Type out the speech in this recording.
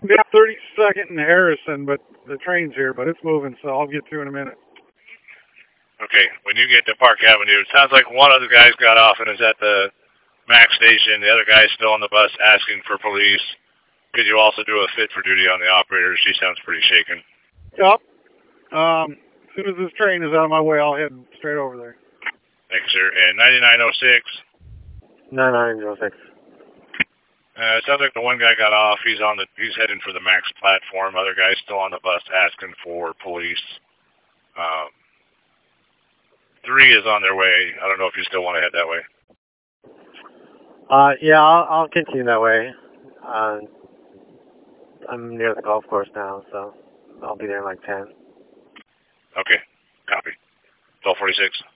got 32nd and Harrison, but the train's here, but it's moving, so I'll get to in a minute. Okay, when you get to Park Avenue, it sounds like one of the guys got off and is at the MAX station. The other guy's still on the bus asking for police. Could you also do a fit for duty on the operator? She sounds pretty shaken. Yep. As soon as this train is out of my way, I'll head straight over there. Thanks, sir. And 9906. 9906. It sounds like the one guy got off. He's heading for the MAX platform. Other guy's still on the bus asking for police. 3 is on their way. I don't know if you still want to head that way. Yeah, I'll continue that way. I'm near the golf course now, so I'll be there in like 10. Okay, copy. 1246.